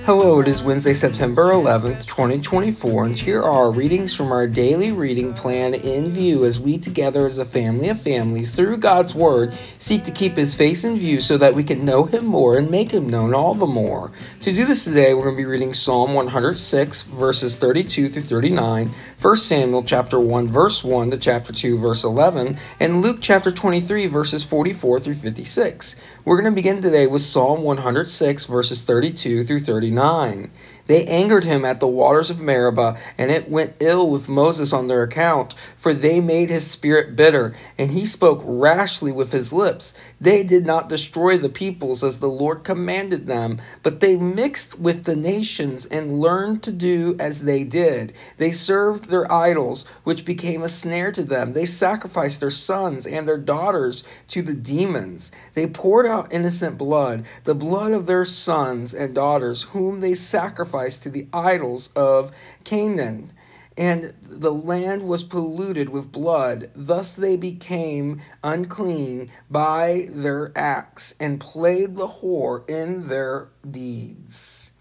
Hello, it is Wednesday, September 11th, 2024, and here are our readings from our daily reading plan in view as we together as a family of families, through God's Word, seek to keep His face in view so that we can know Him more and make Him known all the more. To do this today, we're going to be reading Psalm 106, verses 32 through 39, 1 Samuel chapter 1, verse 1 to chapter 2, verse 11, and Luke chapter 23, verses 44 through 56. We're going to begin today with Psalm 106, verses 32 through 39. They angered him at the waters of Meribah, and it went ill with Moses on their account, for they made his spirit bitter, and he spoke rashly with his lips. They did not destroy the peoples as the Lord commanded them, but they mixed with the nations and learned to do as they did. They served their idols, which became a snare to them. They sacrificed their sons and their daughters to the demons. They poured out innocent blood, the blood of their sons and daughters, whom they sacrificed to the idols of Canaan. And the land was polluted with blood. Thus they became unclean by their acts and played the whore in their deeds.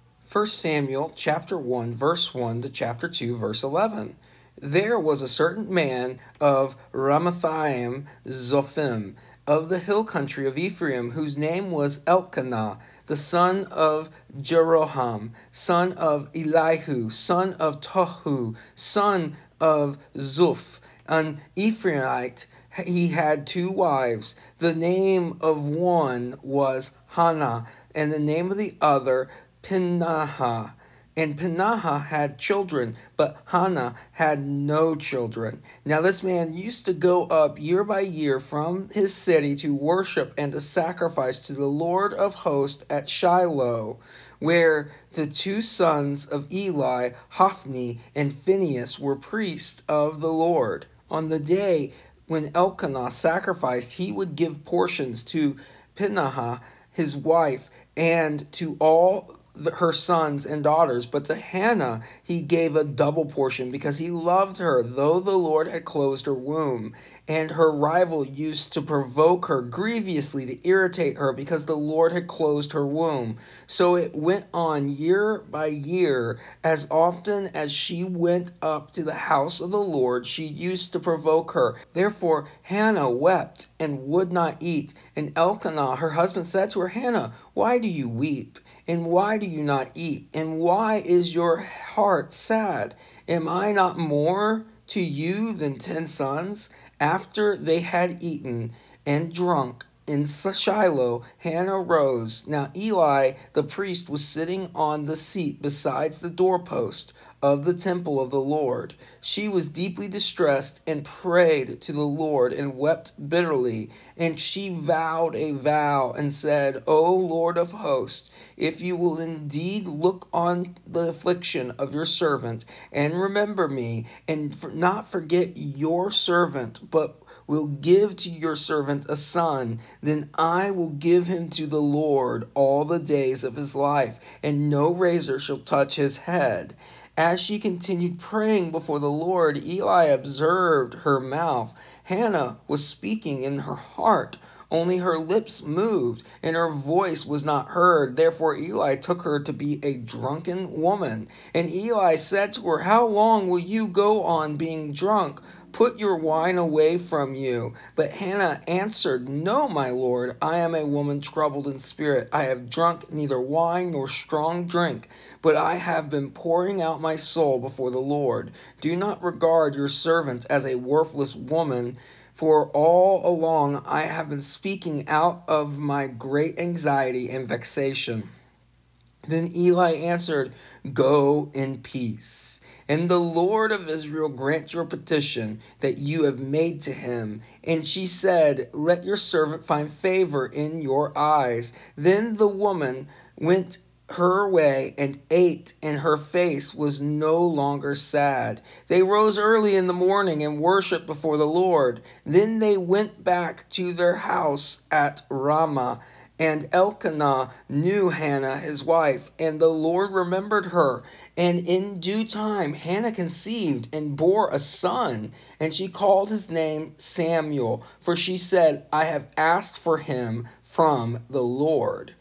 1 Samuel chapter 1, verse 1 to chapter 2, verse 11. There was a certain man of Ramathaim Zophim, of the hill country of Ephraim, whose name was Elkanah, the son of Jeroham, son of Elihu, son of Tohu, son of Zuph, an Ephraimite. He had two wives. The name of one was Hannah, and the name of the other Peninnah. And Peninnah had children, but Hannah had no children. Now this man used to go up year by year from his city to worship and to sacrifice to the Lord of hosts at Shiloh, where the two sons of Eli, Hophni and Phinehas, were priests of the Lord. On the day when Elkanah sacrificed, he would give portions to Peninnah, his wife, and to all her sons and daughters, but to Hannah he gave a double portion because he loved her, though the Lord had closed her womb. And her rival used to provoke her grievously to irritate her because the Lord had closed her womb. So it went on year by year. As often as she went up to the house of the Lord, she used to provoke her. Therefore Hannah wept and would not eat. And Elkanah, her husband, said to her, Hannah, why do you weep? And why do you not eat? And why is your heart sad? Am I not more to you than 10 sons? After they had eaten and drunk in Shiloh, Hannah rose. Now Eli the priest was sitting on the seat besides the doorpost of the temple of the Lord. She was deeply distressed and prayed to the Lord and wept bitterly. And she vowed a vow and said, O Lord of hosts, if you will indeed look on the affliction of your servant and remember me, and not forget your servant, but will give to your servant a son, then I will give him to the Lord all the days of his life, and no razor shall touch his head. As she continued praying before the Lord, Eli observed her mouth. Hannah was speaking in her heart, only her lips moved, and her voice was not heard. Therefore Eli took her to be a drunken woman. And Eli said to her, How long will you go on being drunk? Put your wine away from you. But Hannah answered, No, my lord, I am a woman troubled in spirit. I have drunk neither wine nor strong drink, but I have been pouring out my soul before the Lord. Do not regard your servant as a worthless woman, for all along I have been speaking out of my great anxiety and vexation. Then Eli answered, Go in peace. And the Lord of Israel grant your petition that you have made to him. And she said, Let your servant find favor in your eyes. Then the woman went her way and ate, and her face was no longer sad. They rose early in the morning and worshipped before the Lord. Then they went back to their house at Ramah. And Elkanah knew Hannah his wife, and the Lord remembered her. And in due time Hannah conceived and bore a son, and she called his name Samuel, for she said, I have asked for him from the Lord.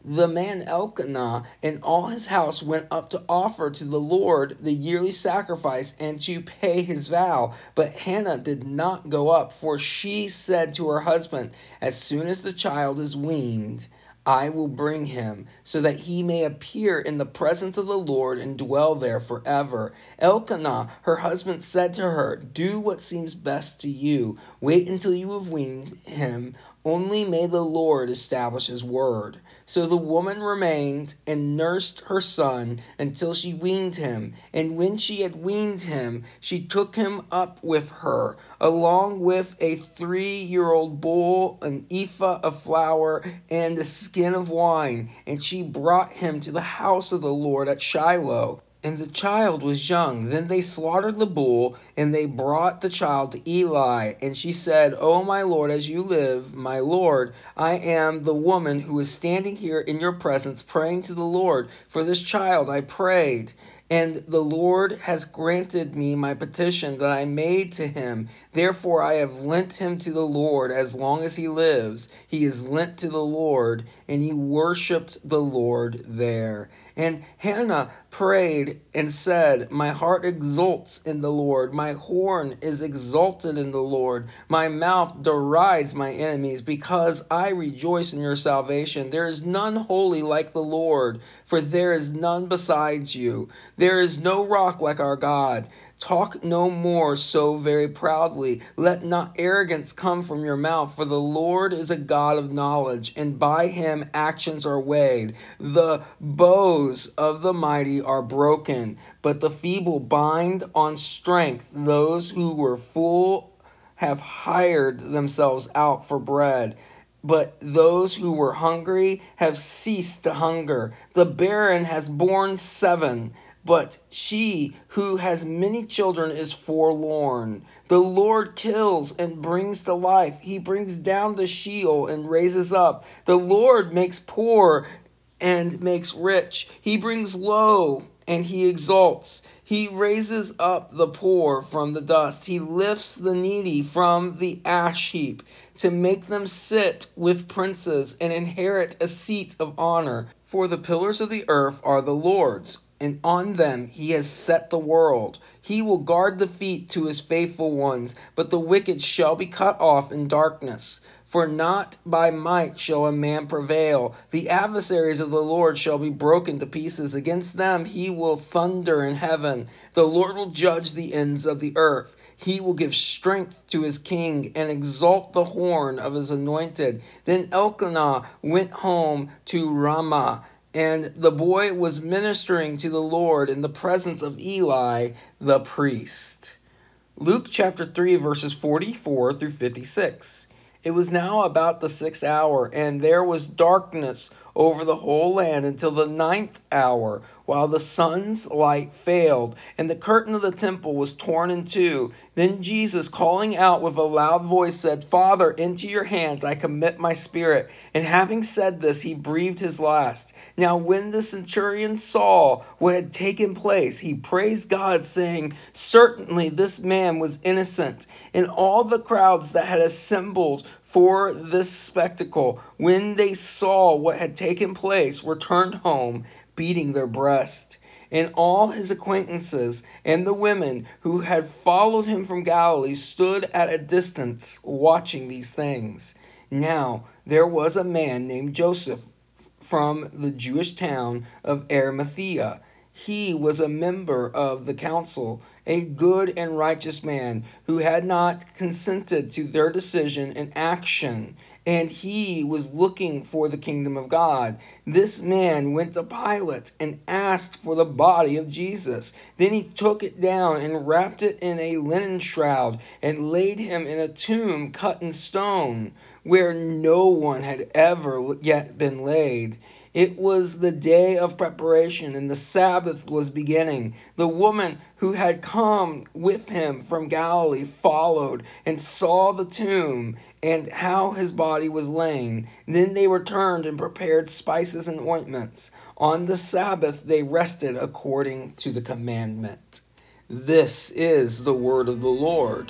The man Elkanah and all his house went up to offer to the Lord the yearly sacrifice and to pay his vow. But Hannah did not go up, for she said to her husband, "As soon as the child is weaned, I will bring him, so that he may appear in the presence of the Lord and dwell there forever." Elkanah, her husband, said to her, "Do what seems best to you. Wait until you have weaned him. Only may the Lord establish his word." So the woman remained and nursed her son until she weaned him. And when she had weaned him, she took him up with her, along with a 3-year-old bull, an ephah of flour, and a skin of wine. And she brought him to the house of the Lord at Shiloh. And the child was young. Then they slaughtered the bull, and they brought the child to Eli. And she said, "O my Lord, as you live, my Lord, I am the woman who is standing here in your presence praying to the Lord. For this child I prayed, and the Lord has granted me my petition that I made to him. Therefore I have lent him to the Lord as long as he lives." He is lent to the Lord, and he worshipped the Lord there. And Hannah prayed and said, "My heart exults in the Lord. My horn is exalted in the Lord. My mouth derides my enemies, because I rejoice in your salvation. There is none holy like the Lord, for there is none besides you. There is no rock like our God. Talk no more so very proudly. Let not arrogance come from your mouth, for the Lord is a God of knowledge, and by him actions are weighed. The bows of the mighty are broken, but the feeble bind on strength. Those who were full have hired themselves out for bread, but those who were hungry have ceased to hunger. The barren has borne 7, but she who has many children is forlorn. The Lord kills and brings to life. He brings down to Sheol and raises up. The Lord makes poor and makes rich. He brings low and he exalts. He raises up the poor from the dust. He lifts the needy from the ash heap, to make them sit with princes and inherit a seat of honor. For the pillars of the earth are the Lord's, and on them he has set the world. He will guard the feet to his faithful ones, but the wicked shall be cut off in darkness. For not by might shall a man prevail. The adversaries of the Lord shall be broken to pieces. Against them he will thunder in heaven. The Lord will judge the ends of the earth. He will give strength to his king and exalt the horn of his anointed. Then Elkanah went home to Ramah, and the boy was ministering to the Lord in the presence of Eli the priest. Luke chapter 3, verses 44 through 56. It was now about the 6th hour, and there was darkness over the whole land until the 9th hour, while the sun's light failed, and the curtain of the temple was torn in two. Then Jesus, calling out with a loud voice, said, "Father, into your hands I commit my spirit." And having said this, he breathed his last. Now when the centurion saw what had taken place, he praised God, saying, "Certainly this man was innocent." And all the crowds that had assembled for this spectacle, when they saw what had taken place, returned home, beating their breast. And all his acquaintances and the women who had followed him from Galilee stood at a distance watching these things. Now there was a man named Joseph from the Jewish town of Arimathea. He was a member of the council, a good and righteous man who had not consented to their decision and action, and he was looking for the kingdom of God. This man went to Pilate and asked for the body of Jesus. Then he took it down and wrapped it in a linen shroud and laid him in a tomb cut in stone, where no one had ever yet been laid. It was the day of preparation, and the Sabbath was beginning. The woman who had come with him from Galilee followed and saw the tomb and how his body was laid. Then they returned and prepared spices and ointments. On the Sabbath they rested according to the commandment. This is the word of the Lord.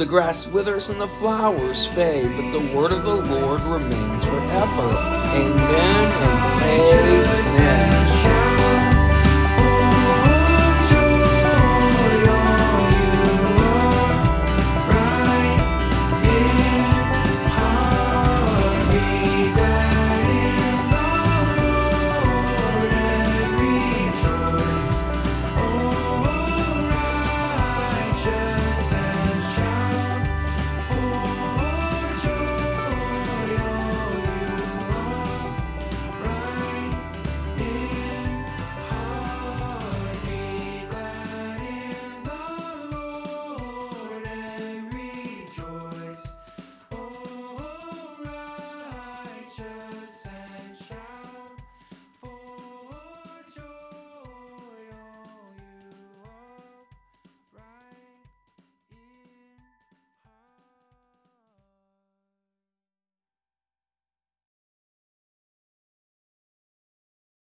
The grass withers and the flowers fade, but the word of the Lord remains forever. Amen and amen.